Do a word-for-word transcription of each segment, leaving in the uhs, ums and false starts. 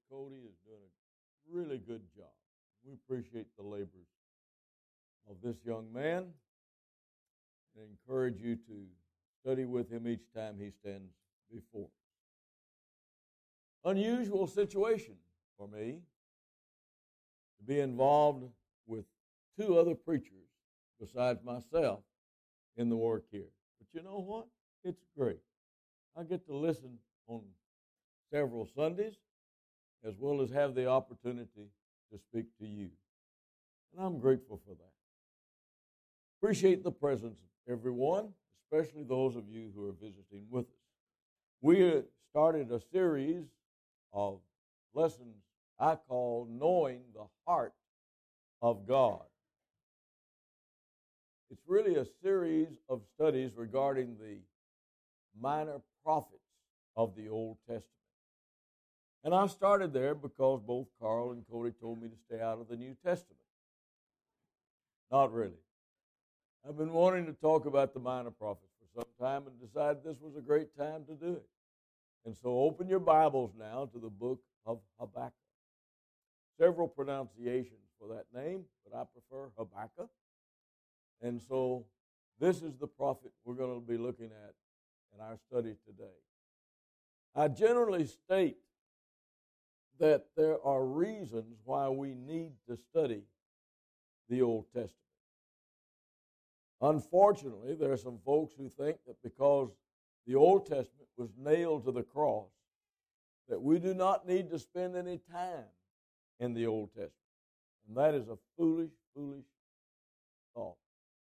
Cody is doing a really good job. We appreciate the labors of this young man and encourage you to study with him each time he stands before us. Unusual situation for me to be involved with two other preachers besides myself in the work here. But you know what? It's great. I get to listen on several Sundays as well as have the opportunity to speak to you. And I'm grateful for that. Appreciate the presence of everyone, especially those of you who are visiting with us. We started a series of lessons I call Knowing the Heart of God. It's really a series of studies regarding the minor prophets of the Old Testament. And I started there because both Carl and Cody told me to stay out of the New Testament. Not really. I've been wanting to talk about the minor prophets for some time and decided this was a great time to do it. And so open your Bibles now to the book of Habakkuk. Several pronunciations for that name, but I prefer Habakkuk. And so this is the prophet we're going to be looking at in our study today. I generally state that there are reasons why we need to study the Old Testament. Unfortunately, there are some folks who think that because the Old Testament was nailed to the cross, that we do not need to spend any time in the Old Testament. And that is a foolish, foolish thought.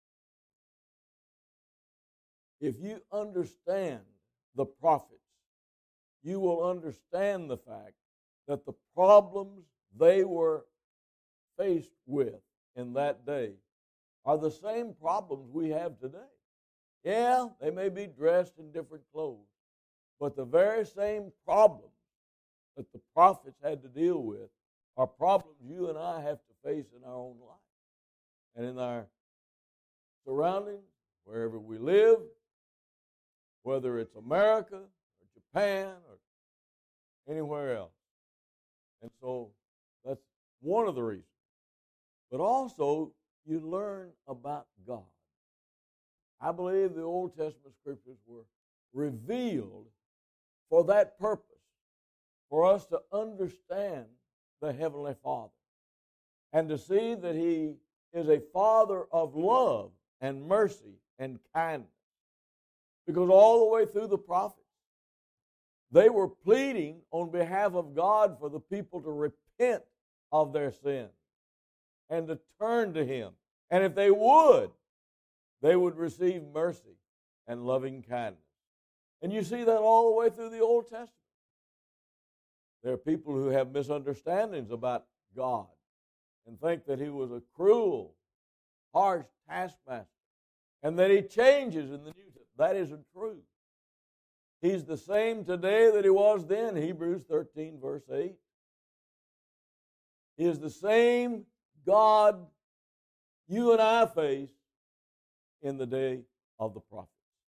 If you understand the prophets, you will understand the fact that the problems they were faced with in that day are the same problems we have today. Yeah, they may be dressed in different clothes, but the very same problems that the prophets had to deal with are problems you and I have to face in our own life and in our surroundings, wherever we live, whether it's America or Japan or anywhere else. And so that's one of the reasons. But also, you learn about God. I believe the Old Testament scriptures were revealed for that purpose, for us to understand the Heavenly Father and to see that He is a Father of love and mercy and kindness. Because all the way through the prophets, they were pleading on behalf of God for the people to repent of their sins and to turn to Him. And if they would, they would receive mercy and loving kindness. And you see that all the way through the Old Testament. There are people who have misunderstandings about God and think that He was a cruel, harsh taskmaster and that He changes in the New Testament. That isn't true. He's the same today that He was then, Hebrews thirteen, verse eight. He is the same God you and I face in the day of the prophets.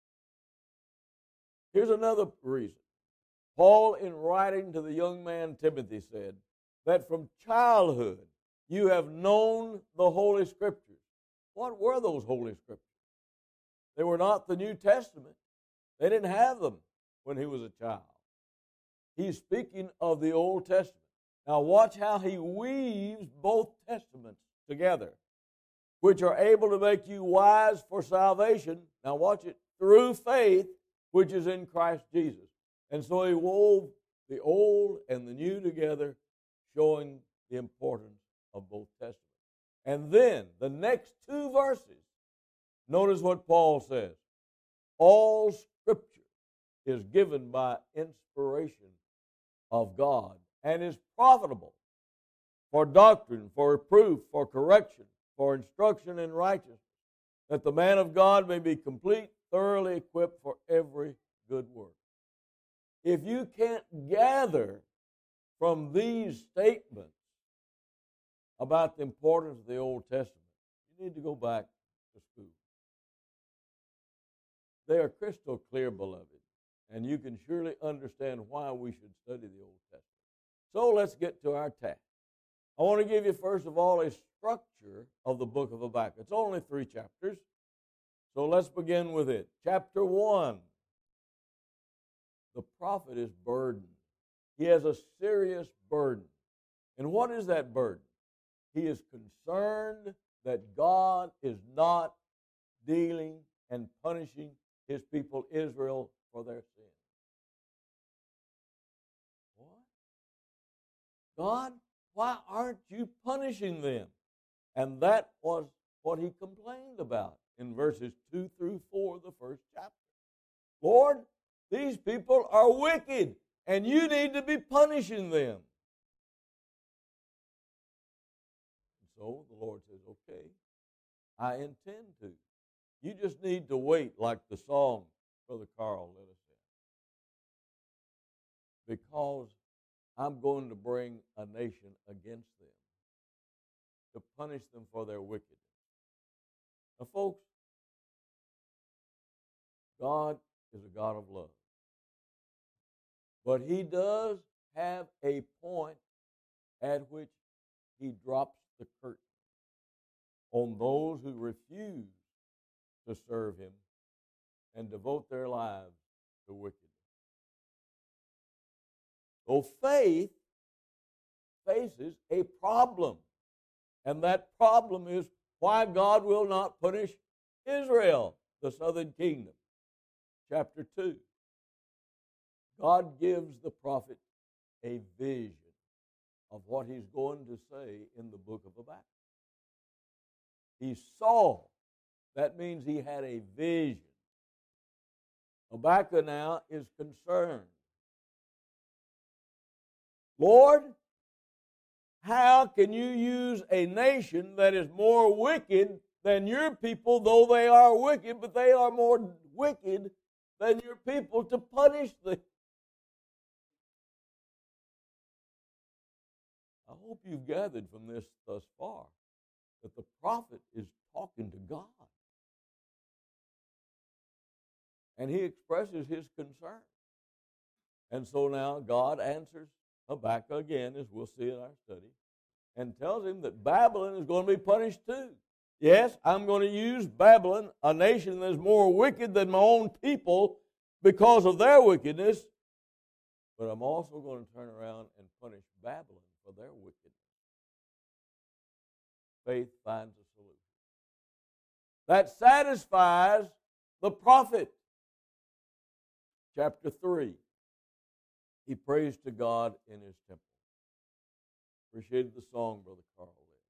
Here's another reason. Paul, in writing to the young man Timothy, said that from childhood you have known the Holy Scriptures. What were those Holy Scriptures? They were not the New Testament. They didn't have them when he was a child. He's speaking of the Old Testament. Now watch how he weaves both testaments together, which are able to make you wise for salvation. Now watch it, through faith, which is in Christ Jesus. And so he wove the old and the new together, showing the importance of both testaments. And then the next two verses, notice what Paul says. All Scripture is given by inspiration of God and is profitable for doctrine, for reproof, for correction, for instruction in righteousness, that the man of God may be complete, thoroughly equipped for every good work. If you can't gather from these statements about the importance of the Old Testament, you need to go back to school. They are crystal clear, beloved, and you can surely understand why we should study the Old Testament. So let's get to our task. I want to give you, first of all, a structure of the book of Habakkuk. It's only three chapters, so let's begin with it. Chapter one. The prophet is burdened. He has a serious burden. And what is that burden? He is concerned that God is not dealing and punishing his people Israel for their sin. What? God, why aren't you punishing them? And that was what he complained about in verses two through four of the first chapter. Lord, these people are wicked, and you need to be punishing them. And so the Lord says, okay, I intend to. You just need to wait, like the song Brother Carl led us in. Because I'm going to bring a nation against them to punish them for their wickedness. Now, folks, God is a God of love. But he does have a point at which he drops the curtain on those who refuse to serve him and devote their lives to wickedness. So faith faces a problem. And that problem is why God will not punish Israel, the southern kingdom. Chapter two. God gives the prophet a vision of what he's going to say in the book of Habakkuk. He saw. That means he had a vision. Habakkuk now is concerned. Lord, how can you use a nation that is more wicked than your people, though they are wicked, but they are more wicked than your people, to punish them? I hope you've gathered from this thus far that the prophet is talking to God. And he expresses his concern. And so now God answers Habakkuk again, as we'll see in our study, and tells him that Babylon is going to be punished too. Yes, I'm going to use Babylon, a nation that is more wicked than my own people, because of their wickedness, but I'm also going to turn around and punish Babylon for their wickedness. Faith finds a solution that satisfies the prophet. Chapter three. He prays to God in his temple. Appreciated the song Brother Carl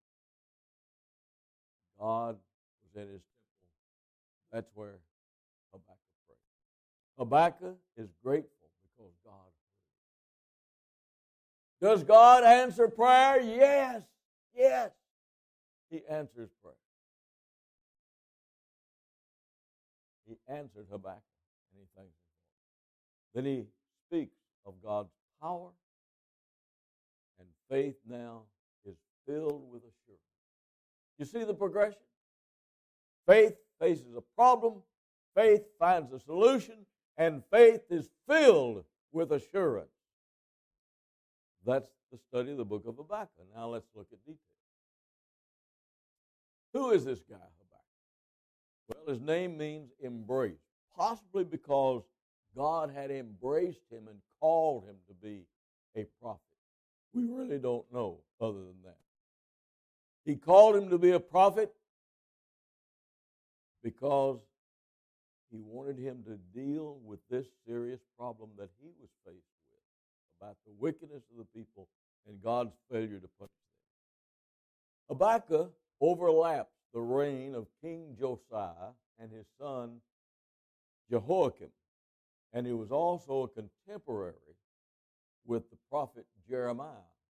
led. God was in his temple. That's where Habakkuk prayed. Habakkuk is grateful because God heard. Does God answer prayer? Yes. Yes. He answers prayer. He answered Habakkuk, and he thanks him for it. Then he speaks of God's power, and faith now is filled with assurance. You see the progression? Faith faces a problem, faith finds a solution, and faith is filled with assurance. That's the study of the book of Habakkuk. Now let's look at details. Who is this guy, Habakkuk? Well, his name means embrace, possibly because God had embraced him and called him to be a prophet. We really don't know other than that. He called him to be a prophet because he wanted him to deal with this serious problem that he was faced with about the wickedness of the people and God's failure to punish them. Habakkuk overlaps the reign of King Josiah and his son Jehoiakim, and he was also a contemporary with the prophet Jeremiah.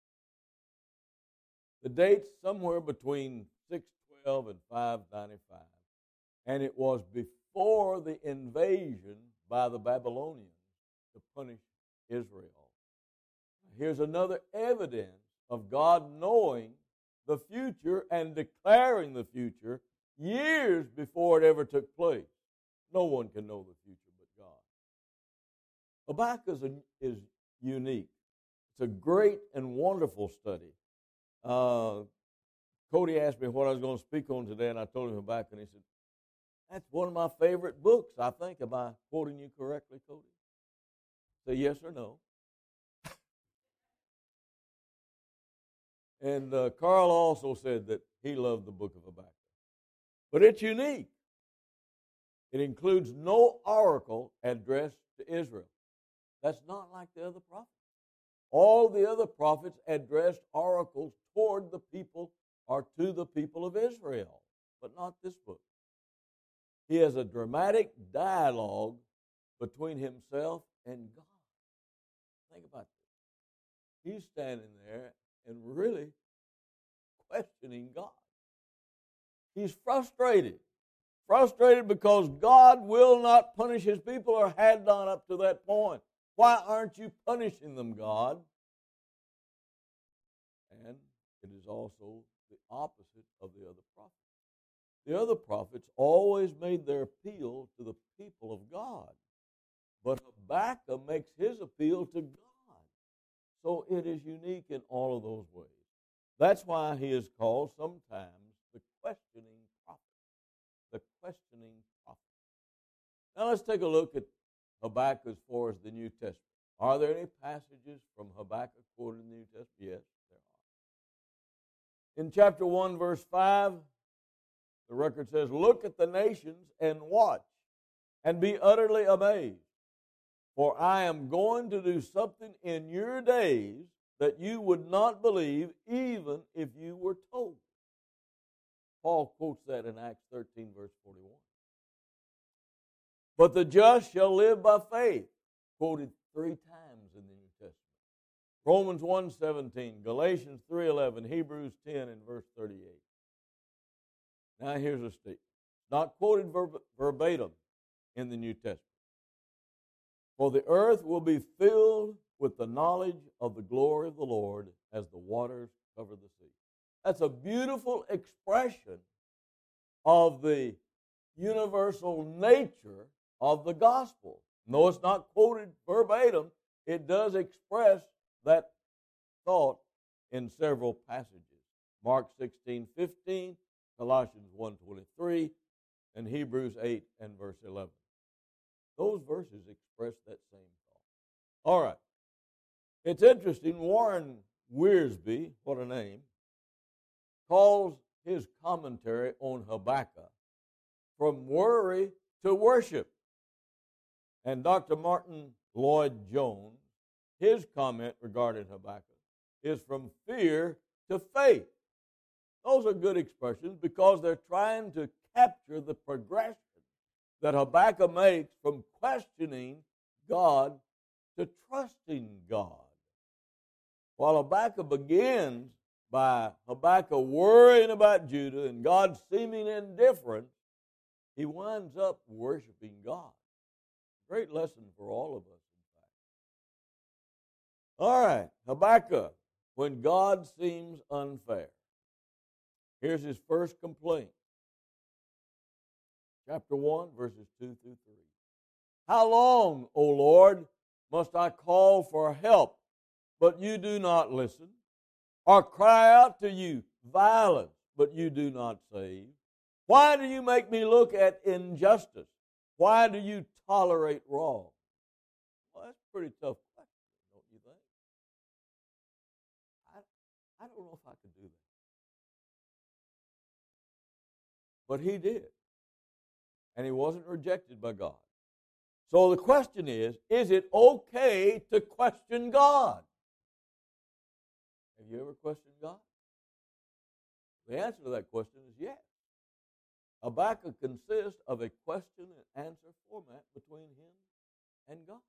The date's somewhere between six twelve and five ninety-five, and it was before the invasion by the Babylonians to punish Israel. Here's another evidence of God knowing the future and declaring the future years before it ever took place. No one can know the future but God. Habakkuk is, is unique. It's a great and wonderful study. Uh, Cody asked me what I was going to speak on today, and I told him Habakkuk, and he said, that's one of my favorite books, I think. Am I quoting you correctly, Cody? Say yes or no. And uh, Carl also said that he loved the book of Habakkuk. But it's unique. It includes no oracle addressed to Israel. That's not like the other prophets. All the other prophets addressed oracles toward the people or to the people of Israel, but not this book. He has a dramatic dialogue between himself and God. Think about this. He's standing there and really questioning God. He's frustrated. Frustrated because God will not punish his people or had not up to that point. Why aren't you punishing them, God? And it is also the opposite of the other prophets. The other prophets always made their appeal to the people of God. But Habakkuk makes his appeal to God. So it is unique in all of those ways. That's why he is called sometimes the questioning prophet. The questioning prophet. Now let's take a look at Habakkuk as far as the New Testament. Are there any passages from Habakkuk quoted in the New Testament? Yes, there are. In chapter one, verse five, the record says, look at the nations and watch, and be utterly amazed. For I am going to do something in your days that you would not believe, even if you were told. Paul quotes that in Acts thirteen, verse forty-one. But the just shall live by faith, quoted three times in the New Testament. Romans one seventeen, Galatians three eleven, Hebrews ten and verse thirty-eight. Now here's a statement. Not quoted verb- verbatim in the New Testament. For the earth will be filled with the knowledge of the glory of the Lord as the waters cover the sea. That's a beautiful expression of the universal nature of the gospel. No, it's not quoted verbatim. It does express that thought in several passages. Mark sixteen fifteen, Colossians one twenty-three, and Hebrews eight and verse eleven. Those verses express that same thought. All right. It's interesting, Warren Wiersbe, what a name, calls his commentary on Habakkuk From Worry to Worship. And Doctor Martin Lloyd Jones, his comment regarding Habakkuk is From Fear to Faith. Those are good expressions because they're trying to capture the progression that Habakkuk makes from questioning God to trusting God. While Habakkuk begins by Habakkuk worrying about Judah and God seeming indifferent, he winds up worshiping God. Great lesson for all of us, in fact. All right, Habakkuk, when God seems unfair. Here's his first complaint. Chapter one, verses two through three. How long, O Lord, must I call for help, but you do not listen? Or cry out to you violence, but you do not save? Why do you make me look at injustice? Why do you tolerate wrong? Well, that's a pretty tough question, don't you think? I, I don't know if I could do that. But he did. And he wasn't rejected by God. So the question is, is it okay to question God? Have you ever questioned God? The answer to that question is yes. Habakkuk consists of a question and answer format between him and God.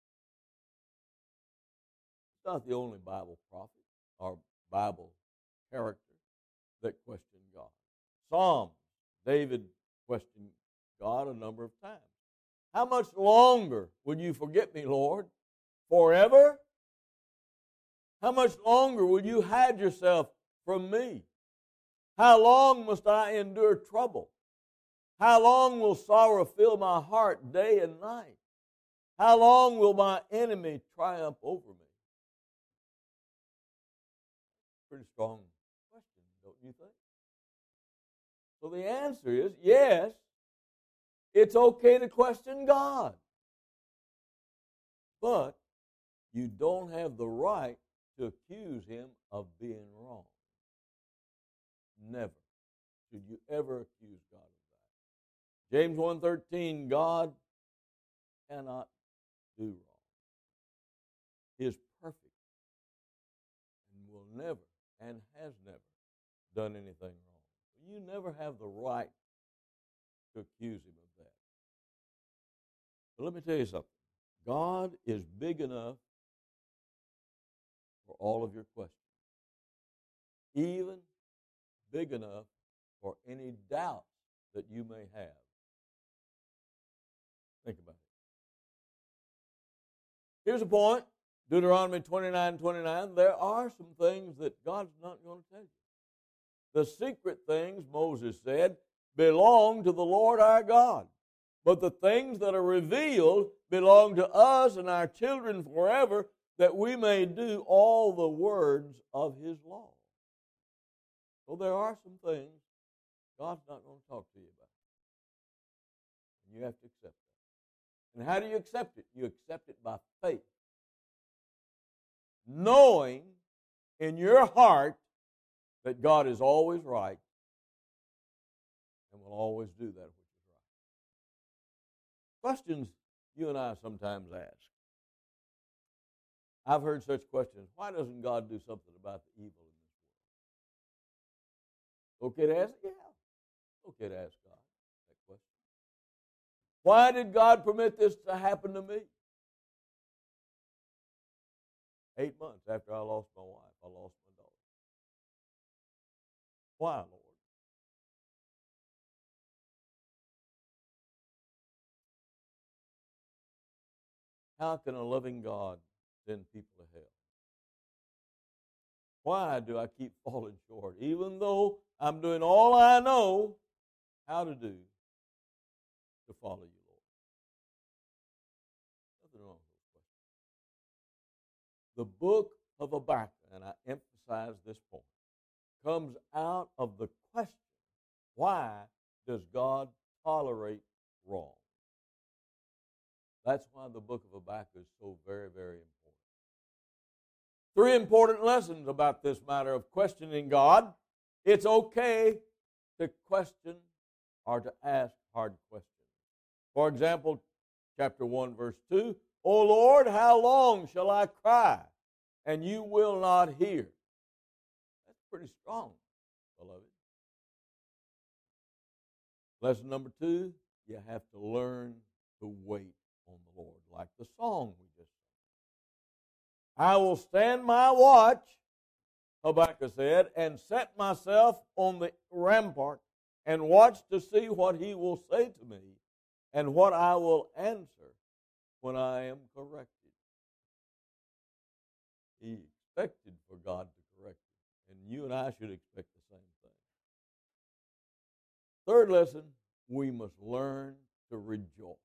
He's not the only Bible prophet or Bible character that questioned God. Psalms, David questioned God a number of times. How much longer will you forget me, Lord? Forever? How much longer will you hide yourself from me? How long must I endure trouble? How long will sorrow fill my heart day and night? How long will my enemy triumph over me? Pretty strong question, don't you think? So the answer is yes, it's okay to question God. But you don't have the right to accuse him of being wrong. Never should you ever accuse God of that. James one thirteen, God cannot do wrong. He is perfect and will never and has never done anything wrong. You never have the right to accuse him of that. But let me tell you something. God is big enough for all of your questions, even big enough for any doubts that you may have. Think about it. Here's a point. Deuteronomy twenty-nine twenty-nine. There are some things that God's not going to tell you. The secret things, Moses said, belong to the Lord our God. But the things that are revealed belong to us and our children forever, that we may do all the words of his law. So there are some things God's not going to talk to you about. And you have to accept that. And how do you accept it? You accept it by faith. Knowing in your heart that God is always right and will always do that which is right. Questions you and I sometimes ask. I've heard such questions. Why doesn't God do something about the evil in this world? Okay to ask? Yeah. Okay to ask God that question. Why did God permit this to happen to me? Eight months after I lost my wife, I lost my daughter. Why, Lord? How can a loving God send people to hell? Why do I keep falling short, even though I'm doing all I know how to do to follow you, Lord? Nothing wrong with those questions. The book of Habakkuk, and I emphasize this point, comes out of the question, why does God tolerate wrong? That's why the book of Habakkuk is so very, very important. Three important lessons about this matter of questioning God. It's okay to question or to ask hard questions. For example, chapter one, verse two, O Lord, how long shall I cry, and you will not hear? That's pretty strong, beloved. Lesson number two, you have to learn to wait on the Lord, like the song we just sang. I will stand my watch, Habakkuk said, and set myself on the rampart and watch to see what he will say to me and what I will answer when I am corrected. He expected for God to correct him, and you and I should expect the same thing. Third lesson, we must learn to rejoice,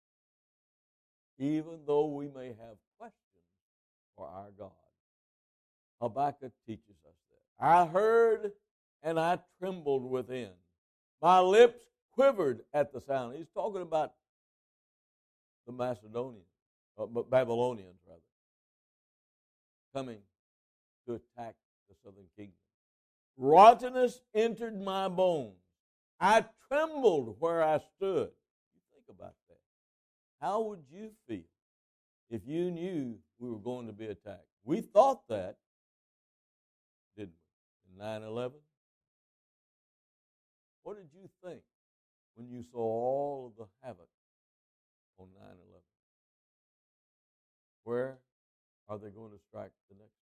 even though we may have questions for our God. Habakkuk teaches us that. I heard and I trembled within. My lips quivered at the sound. He's talking about the Macedonians, uh, Babylonians rather, coming to attack the southern kingdom. Rottenness entered my bones. I trembled where I stood. You think about that. How would you feel if you knew we were going to be attacked? We thought that, didn't we, in nine eleven? What did you think when you saw all of the havoc on nine eleven? Where are they going to strike the next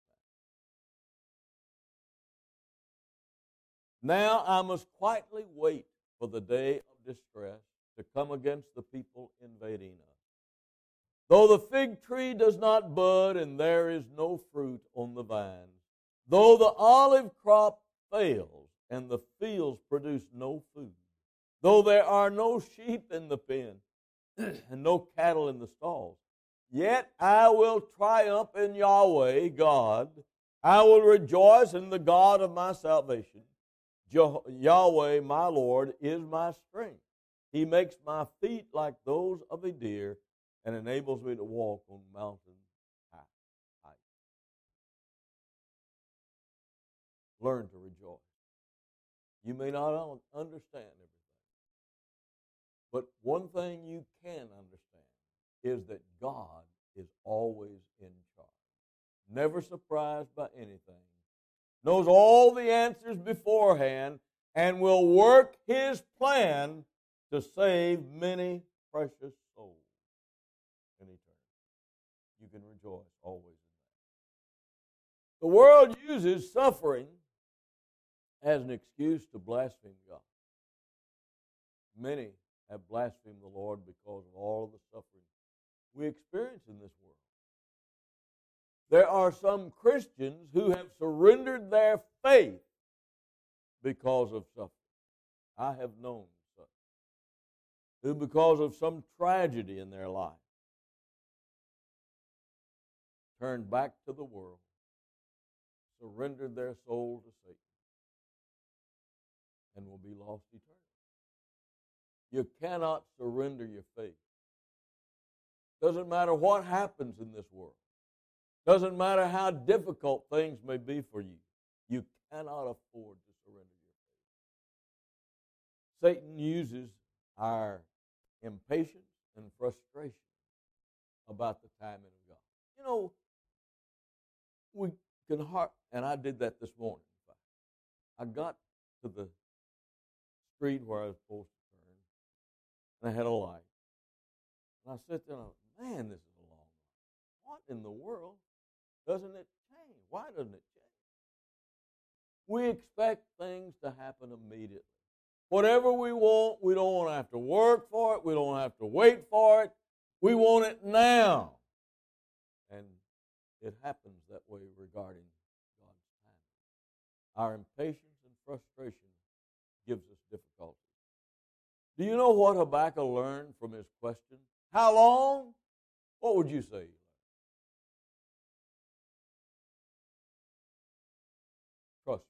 time? Now I must quietly wait for the day of distress to come against the people invading us. Though the fig tree does not bud and there is no fruit on the vines, though the olive crop fails and the fields produce no food, though there are no sheep in the pen and no cattle in the stalls, yet I will triumph in Yahweh God. I will rejoice in the God of my salvation. Je- Yahweh, my Lord, is my strength. He makes my feet like those of a deer and enables me to walk on mountain high heights. Learn to rejoice. You may not understand everything, but one thing you can understand is that God is always in charge. Never surprised by anything, knows all the answers beforehand, and will work His plan to save many precious souls in eternity. You can rejoice always in that. The world uses suffering as an excuse to blaspheme God. Many have blasphemed the Lord because of all of the suffering we experience in this world. There are some Christians who have surrendered their faith because of suffering. I have known such, who because of some tragedy in their life turned back to the world, surrendered their soul to Satan, and will be lost eternally. You cannot surrender your faith. Doesn't matter what happens in this world. Doesn't matter how difficult things may be for you. You cannot afford to surrender your faith. Satan uses our impatience and frustration about the timing of God. You know, we can heart, and I did that this morning. I got to the street where I was supposed to turn, and I had a light. And I sat there and I thought, man, this is a long light. What in the world doesn't it change? Why doesn't it change? We expect things to happen immediately. Whatever we want, we don't want to have to work for it. We don't have to wait for it. We want it now. And it happens that way regarding God's timing. Our impatience and frustration gives us difficulty. Do you know what Habakkuk learned from his question? How long? What would you say? Trust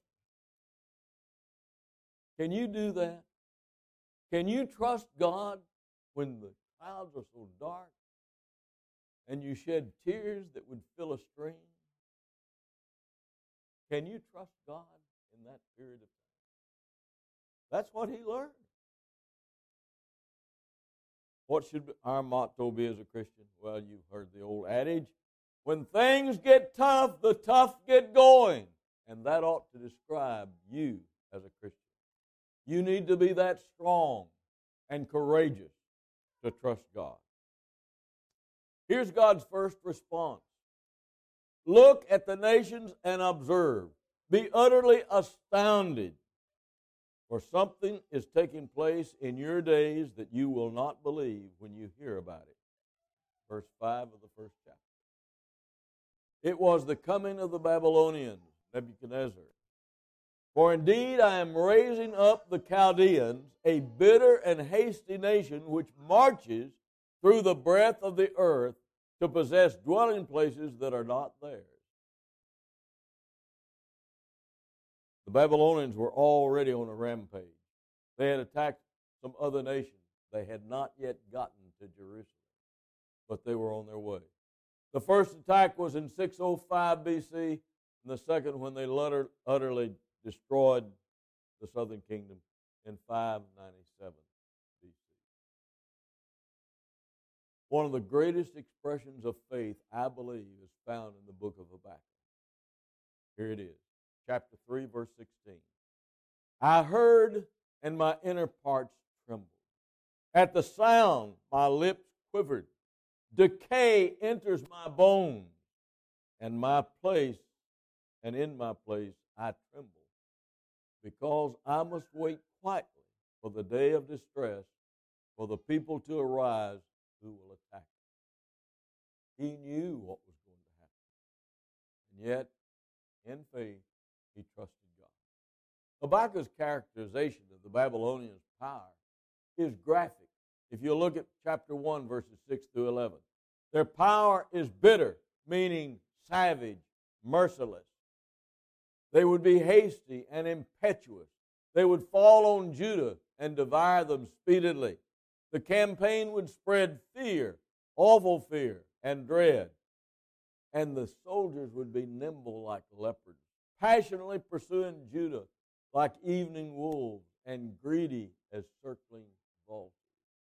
me. Can you do that? Can you trust God when the clouds are so dark and you shed tears that would fill a stream? Can you trust God in that period of time? That's what he learned. What should our motto be as a Christian? Well, you've heard the old adage, when things get tough, the tough get going. And that ought to describe you as a Christian. You need to be that strong and courageous to trust God. Here's God's first response. Look at the nations and observe. Be utterly astounded, for something is taking place in your days that you will not believe when you hear about it. Verse five of the first chapter. It was the coming of the Babylonians, Nebuchadnezzar. For indeed I am raising up the Chaldeans, a bitter and hasty nation which marches through the breadth of the earth to possess dwelling places that are not theirs. The Babylonians were already on a rampage. They had attacked some other nations. They had not yet gotten to Jerusalem, but they were on their way. The first attack was in six oh five B C, and the second when they utterly destroyed the southern kingdom in five ninety-seven B C. One of the greatest expressions of faith, I believe, is found in the book of Habakkuk. Here it is, chapter three, verse sixteen. I heard, and my inner parts trembled. At the sound, my lips quivered. Decay enters my bones, and my place, and in my place I tremble, because I must wait quietly for the day of distress, for the people to arise who will attack me. He knew what was going to happen, and yet, in faith, he trusted God. Habakkuk's characterization of the Babylonians' power is graphic. If you look at chapter one, verses six through eleven, their power is bitter, meaning savage, merciless. They would be hasty and impetuous. They would fall on Judah and devour them speedily. The campaign would spread fear, awful fear, and dread. And the soldiers would be nimble like leopards, passionately pursuing Judah like evening wolves, and greedy as circling vultures.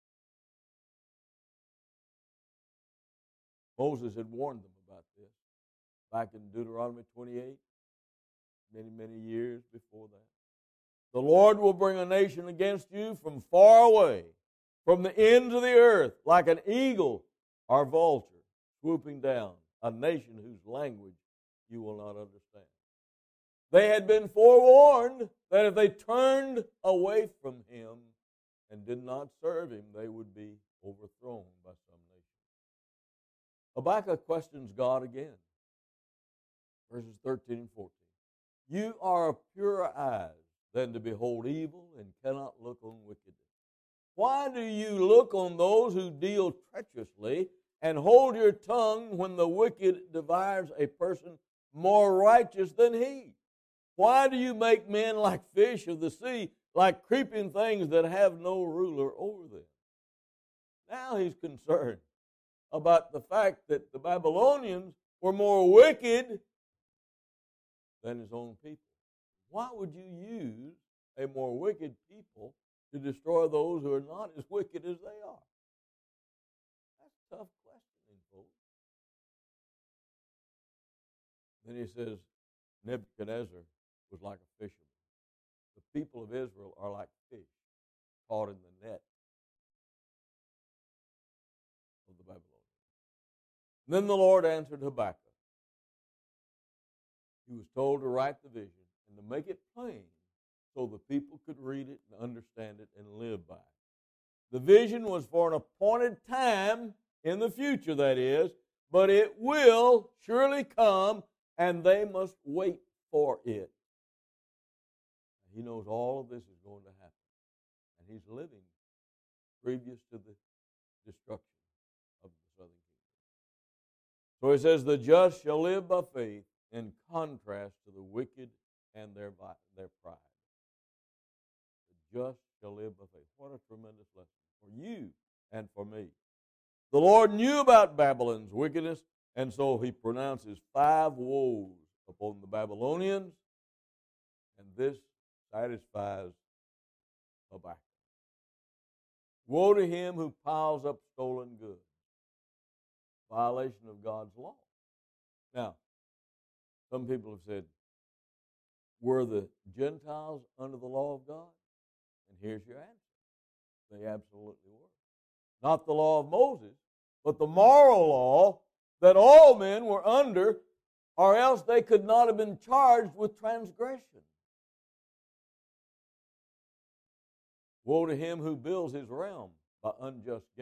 Moses had warned them about this back in Deuteronomy twenty-eight, many, many years before that. The Lord will bring a nation against you from far away, from the ends of the earth, like an eagle or vulture swooping down, a nation whose language you will not understand. They had been forewarned that if they turned away from him and did not serve him, they would be overthrown by some nation. Habakkuk questions God again. Verses thirteen and fourteen. You are of purer eyes than to behold evil and cannot look on wickedness. Why do you look on those who deal treacherously and hold your tongue when the wicked devours a person more righteous than he? Why do you make men like fish of the sea, like creeping things that have no ruler over them? Now he's concerned about the fact that the Babylonians were more wicked than his own people. Why would you use a more wicked people to destroy those who are not as wicked as they are? That's a tough question, folks. Then he says, Nebuchadnezzar was like a fisherman. The people of Israel are like fish caught in the net of the Babylonians. Then the Lord answered Habakkuk. He was told to write the vision and to make it plain so the people could read it and understand it and live by it. The vision was for an appointed time in the future, that is, but it will surely come, and they must wait for it. He knows all of this is going to happen, and he's living previous to the destruction of the southern kingdom. So he says, the just shall live by faith, in contrast to the wicked and their, their pride. The just shall live by faith. What a tremendous lesson for you and for me. The Lord knew about Babylon's wickedness, and so he pronounces five woes upon the Babylonians, and this satisfies Habakkuk. Woe to him who piles up stolen goods. Violation of God's law. Now, some people have said, were the Gentiles under the law of God? And here's your answer. They absolutely were. Not the law of Moses, but the moral law that all men were under, or else they could not have been charged with transgression. Woe to him who builds his realm by unjust gain.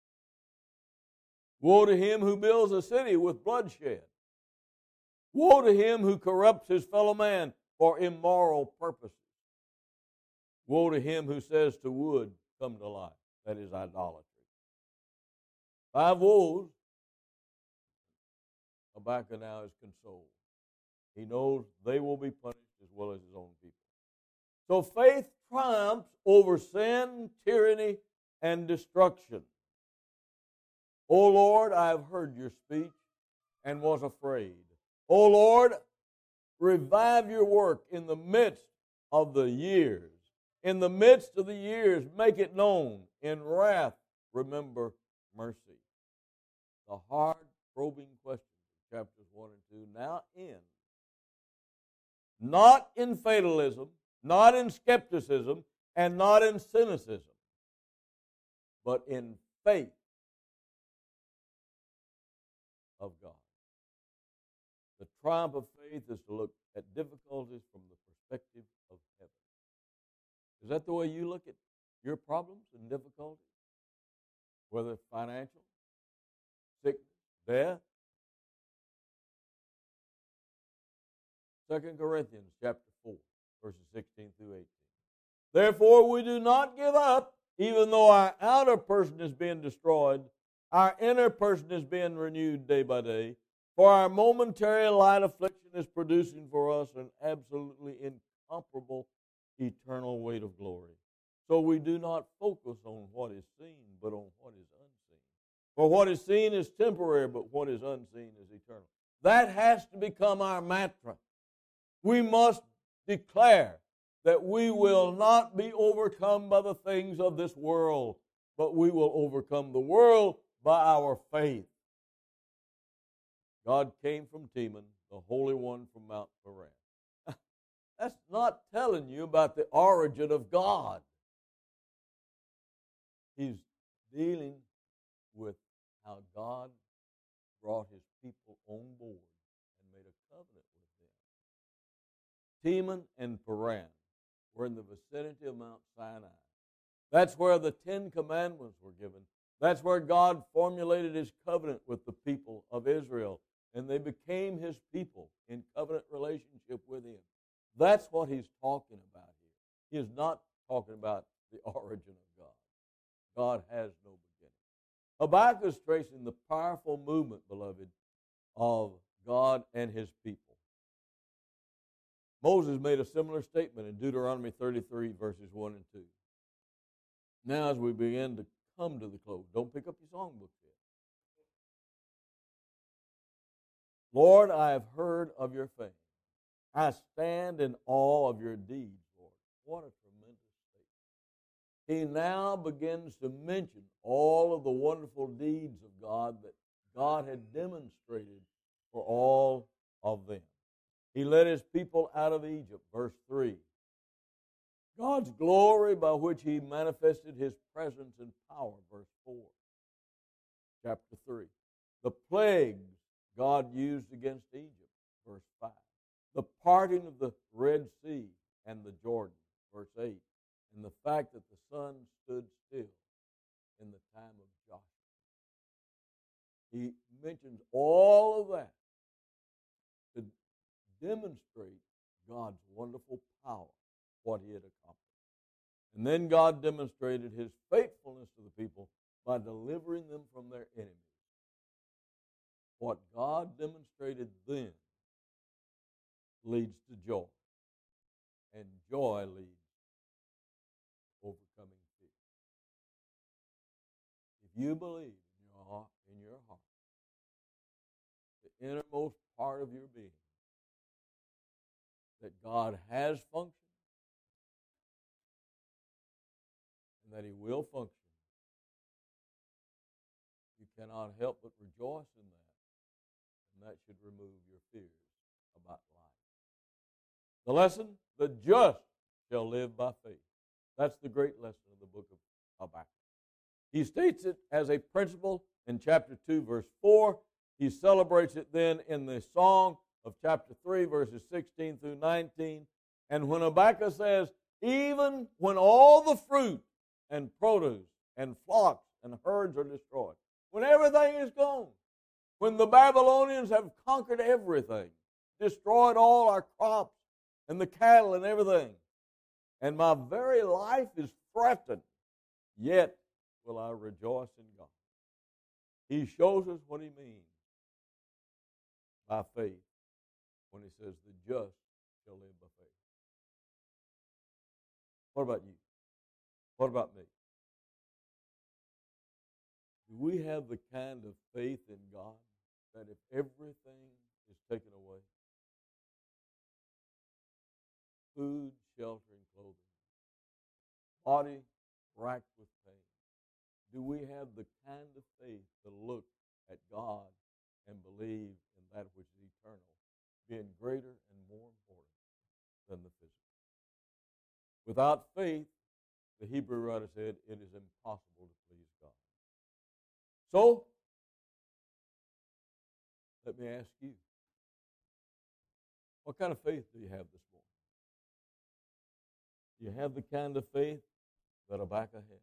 Woe to him who builds a city with bloodshed. Woe to him who corrupts his fellow man for immoral purposes. Woe to him who says to wood, come to life. That is idolatry. Five woes. Habakkuk now is consoled. He knows they will be punished as well as his own people. So faith triumphs over sin, tyranny, and destruction. O Lord, I have heard your speech and was afraid. O Lord, revive your work in the midst of the years. In the midst of the years, make it known. In wrath, remember mercy. The hard, probing questions of chapters one and two now end. Not in fatalism, not in skepticism, and not in cynicism, but in faith of God. The triumph of faith is to look at difficulties from the perspective of heaven. Is that the way you look at your problems and difficulties? Whether financial, sickness, death? Second Corinthians chapter four, verses sixteen through eighteen. Therefore we do not give up, even though our outer person is being destroyed, our inner person is being renewed day by day. For our momentary light affliction is producing for us an absolutely incomparable eternal weight of glory. So we do not focus on what is seen, but on what is unseen. For what is seen is temporary, but what is unseen is eternal. That has to become our mantra. We must declare that we will not be overcome by the things of this world, but we will overcome the world by our faith. God came from Teman, the Holy One from Mount Paran. That's not telling you about the origin of God. He's dealing with how God brought his people on board and made a covenant with them. Teman and Paran were in the vicinity of Mount Sinai. That's where the Ten Commandments were given. That's where God formulated his covenant with the people of Israel, and they became his people in covenant relationship with him. That's what he's talking about here. He is not talking about the origin of God. God has no beginning. Habakkuk is tracing the powerful movement, beloved, of God and his people. Moses made a similar statement in Deuteronomy thirty-three, verses one and two. Now, as we begin to come to the close, don't pick up your songbook yet. Lord, I have heard of your fame. I stand in awe of your deeds, Lord. What a tremendous statement. He now begins to mention all of the wonderful deeds of God that God had demonstrated for all of them. He led his people out of Egypt, verse three. God's glory by which he manifested his presence and power, verse four. Chapter three. The plagues God used against Egypt, verse five. The parting of the Red Sea and the Jordan, verse eight. And the fact that the sun stood still in the time of Joshua. He mentions all of that to demonstrate God's wonderful power, what he had accomplished. And then God demonstrated his faithfulness to the people by delivering them from their enemies. What God demonstrated then leads to joy, and joy leads to overcoming fear. If you believe in your heart, in your heart, the innermost part of your being, that God has functioned and that he will function, you cannot help but rejoice in that, and that should remove your fears about life. The lesson, the just shall live by faith. That's the great lesson of the book of Habakkuk. He states it as a principle in chapter two, verse four. He celebrates it then in the song of chapter three, verses sixteen through nineteen. And when Habakkuk says, even when all the fruit and produce and flocks and herds are destroyed, when everything is gone, when the Babylonians have conquered everything, destroyed all our crops and the cattle and everything, and my very life is threatened, yet will I rejoice in God. He shows us what he means by faith when he says the just shall live by faith. What about you? What about me? Do we have the kind of faith in God that if everything is taken away, food, shelter, and clothing, body racked with pain, do we have the kind of faith to look at God and believe in that which is eternal, being greater and more important than the physical? Without faith, the Hebrew writer said, it is impossible to please God. So, let me ask you, what kind of faith do you have this morning? Do you have the kind of faith that Habakkuk had?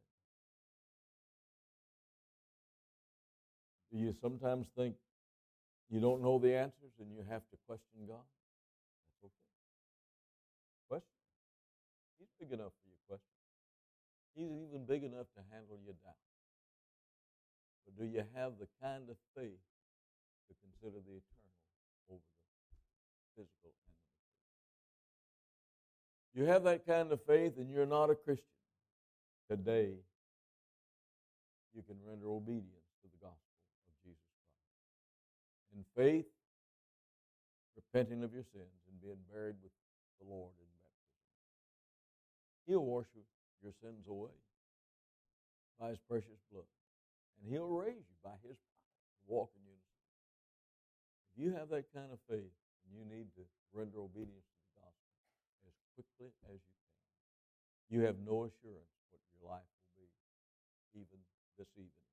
Do you sometimes think you don't know the answers and you have to question God? That's okay. Question. He's big enough for your question. He's even big enough to handle your doubt. But do you have the kind of faith to consider the eternal over the physical and the material. You have that kind of faith and you're not a Christian. Today, you can render obedience to the gospel of Jesus Christ. In faith, repenting of your sins and being buried with the Lord in baptism. He'll wash your sins away by His precious blood. And He'll raise you by His power to walk in unity. If you have that kind of faith, you need to render obedience to the gospel as quickly as you can. You have no assurance what your life will be even this evening.